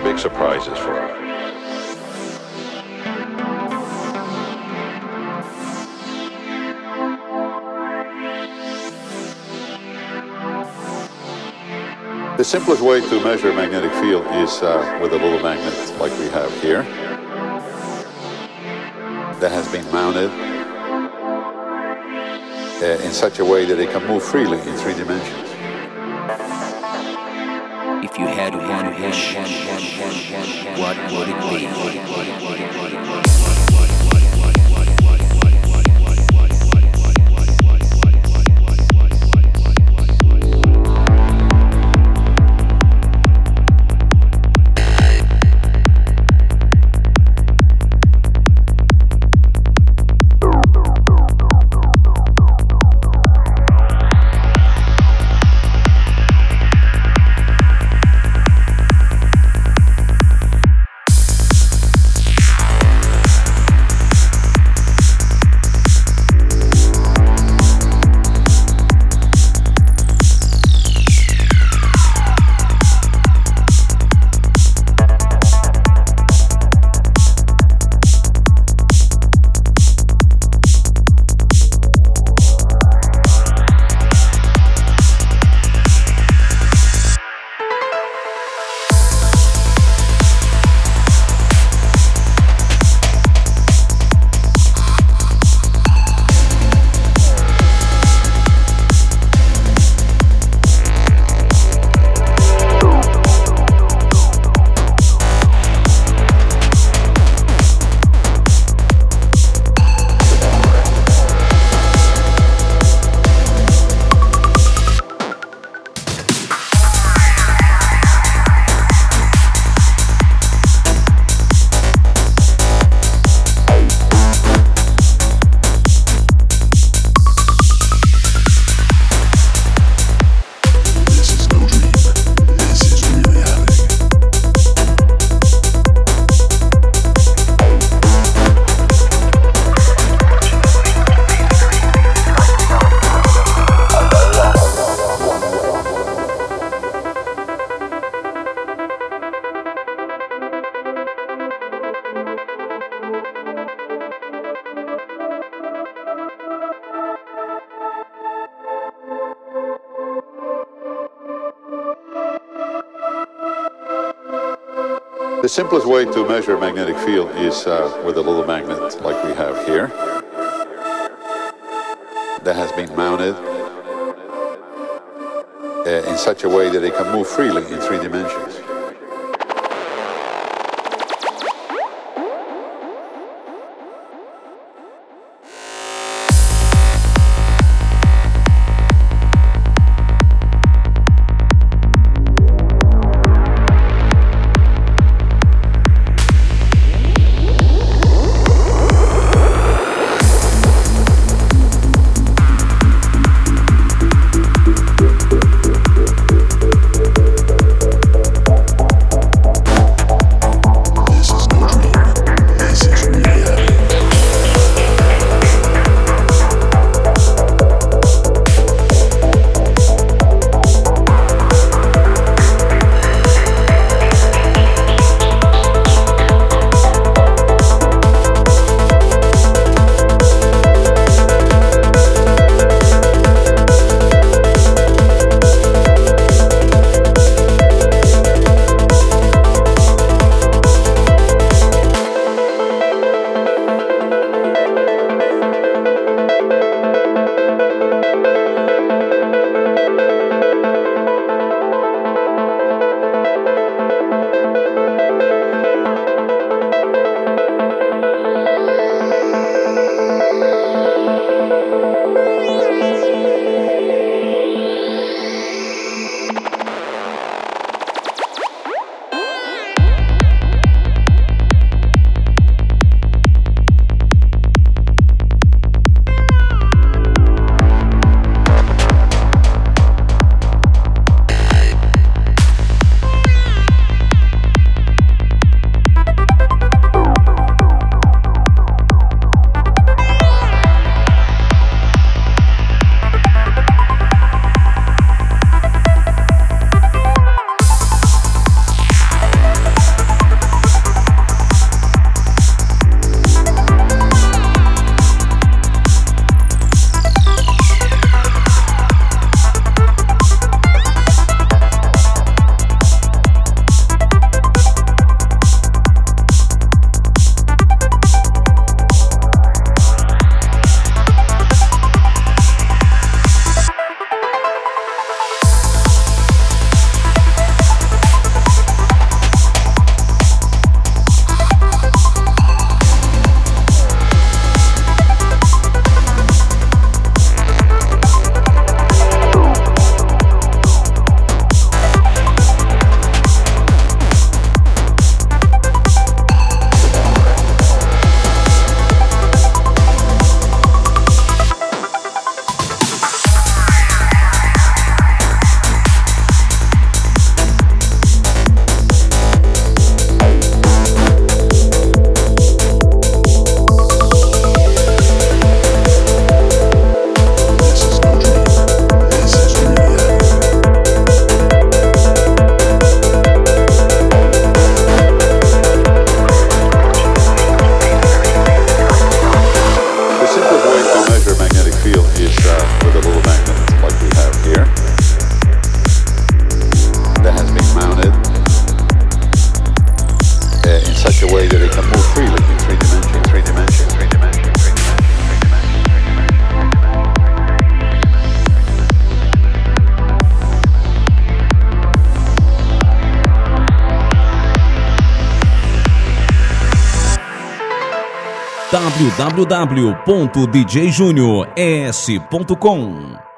big surprises for us. The simplest way to measure a magnetic field is with a little magnet like we have here that has been mounted in such a way that it can move freely in 3 dimensions. If you had one wish, what would it be? The simplest way to measure a magnetic field is with a little magnet like we have here that has been mounted in such a way that it can move freely in 3 dimensions. www.djjuniores.com